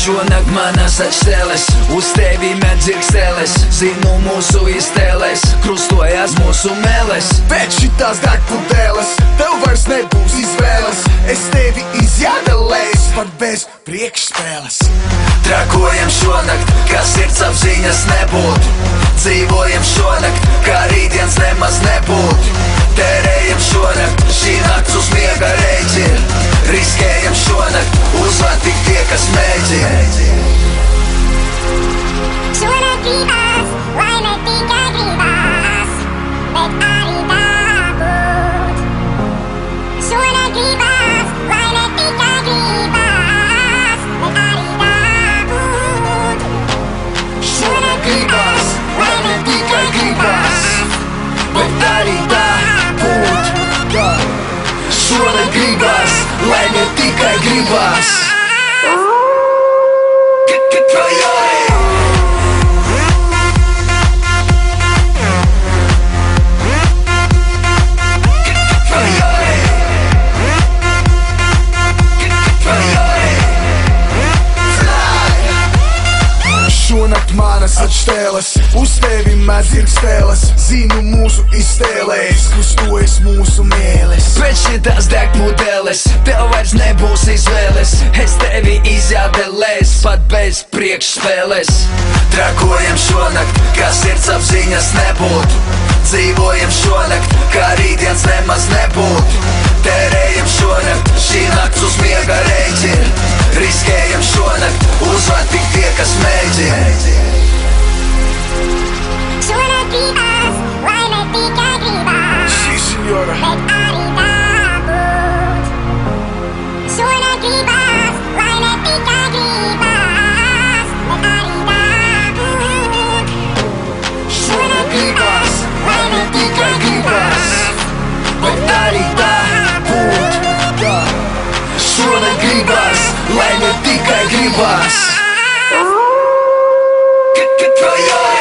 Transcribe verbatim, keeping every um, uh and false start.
šonakt manas atšķeles, uz tevi dzirksteles. Zinu mūsu iztēles, krustojas mūsu mēles. Pēc šitās degpudeles tev vairs nebūs izvēles. Es tevi izjādelēs, pat bez priekšspēles. Trakojam šonakt, kā sirds apziņas nebūtu. Dzīvojam šonakt, kā rītdienas nemaz nebūtu. Tērējam šonakt, šī nakts uz miega rēķina. Riskējam šonakt, uzvar tik tie, kas mēģina. Šonakt gribas, lai ne tikai gribas, bet arī dabūt. Šonakt gribas, lai ne tikai gribas, bet arī dabūt. Šonakt gribas, lai ne tikai gribas, bet arī dabūt. Šonakt gribas, lai ne tikai gribas. Šonakt manas atšķēles, uz tevi dzirksteles. Zinu mūsu iztēlēs, krustojas mūsu mēles. Pēc šitās degpudeles tev vairs nebūs izvēles. Es tevi izjādelēs, pat bez priekšspēles. Trakojam šonakt, kā sirds apziņas nebūtu. Dzīvojam šonakt, kā rītdienas nemaz nebūtu. Tērējam šonakt, šī nakts uz miega rēķina. Riskējam šonakt, uzvar tik tie, kas mēģina. Šonakt gribas, lai ne tikai gribas, Sí, signora. bet arī dabūt. Šonakt gribas, lai ne tikai gribas, bet arī dabūt. Šonakt gribas, lai ne tikai gribas, bet arī dabūt. Šonakt gribas, lai ne tikai gribas. Projām!